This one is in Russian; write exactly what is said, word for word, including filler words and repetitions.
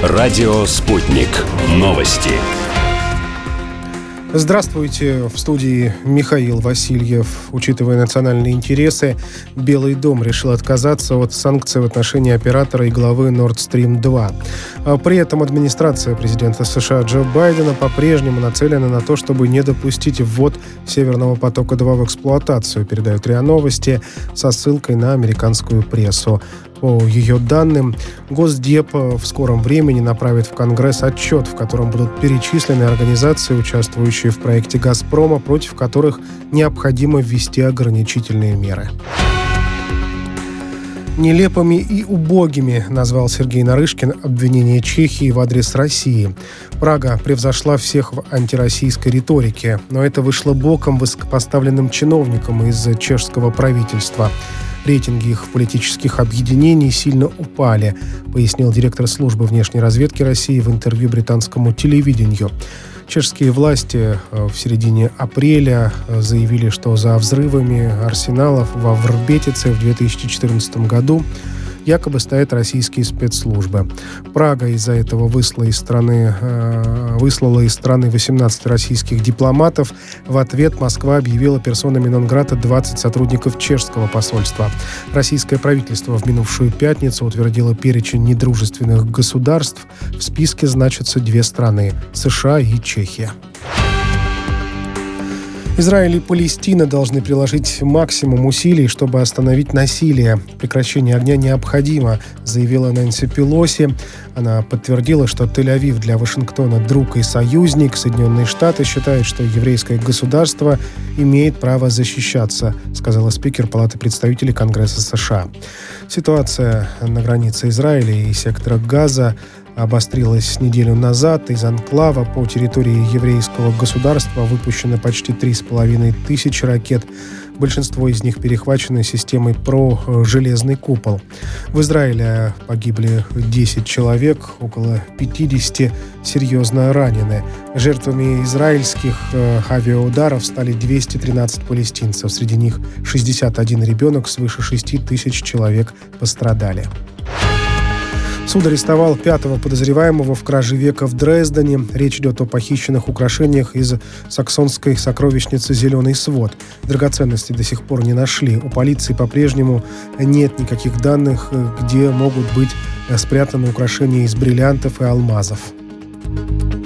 Радио «Спутник». Новости. Здравствуйте. В студии Михаил Васильев. Учитывая национальные интересы, Белый дом решил отказаться от санкций в отношении оператора и главы Nord Stream два. При этом администрация президента США Джо Байдена по-прежнему нацелена на то, чтобы не допустить ввод Северного потока-два в эксплуатацию, передают РИА Новости со ссылкой на американскую прессу. По ее данным, Госдеп в скором времени направит в Конгресс отчет, в котором будут перечислены организации, участвующие в проекте «Газпрома», против которых необходимо ввести ограничительные меры. Нелепыми и убогими назвал Сергей Нарышкин обвинения Чехии в адрес России. Прага превзошла всех в антироссийской риторике, но это вышло боком высокопоставленным чиновникам из чешского правительства. Рейтинги их политических объединений сильно упали, пояснил директор службы внешней разведки России в интервью британскому телевидению. Чешские власти в середине апреля заявили, что за взрывами арсеналов во Врбетице в две тысячи четырнадцатом году якобы стоят российские спецслужбы. Прага из-за этого выслала из страны, э, выслала из страны восемнадцать российских дипломатов. В ответ Москва объявила персонами нон-грата двадцать сотрудников чешского посольства. Российское правительство в минувшую пятницу утвердило перечень недружественных государств. В списке значатся две страны – США и Чехия. Израиль и Палестина должны приложить максимум усилий, чтобы остановить насилие. Прекращение огня необходимо, заявила Нэнси Пелоси. Она подтвердила, что Тель-Авив для Вашингтона друг и союзник. Соединенные Штаты считают, что еврейское государство имеет право защищаться, сказала спикер Палаты представителей Конгресса США. Ситуация на границе Израиля и сектора Газа обострилась неделю назад. Из анклава по территории еврейского государства выпущено почти три с половиной тысячи ракет. Большинство из них перехвачены системой ПРО «Железный купол». В Израиле погибли десять человек, около пятьдесят серьезно ранены. Жертвами израильских авиаударов стали двести тринадцать палестинцев. Среди них шестьдесят один ребенок, свыше шести тысяч человек пострадали. Суд арестовал пятого подозреваемого в краже века в Дрездене. Речь идет о похищенных украшениях из саксонской сокровищницы «Зеленый свод». Драгоценности до сих пор не нашли. У полиции по-прежнему нет никаких данных, где могут быть спрятаны украшения из бриллиантов и алмазов.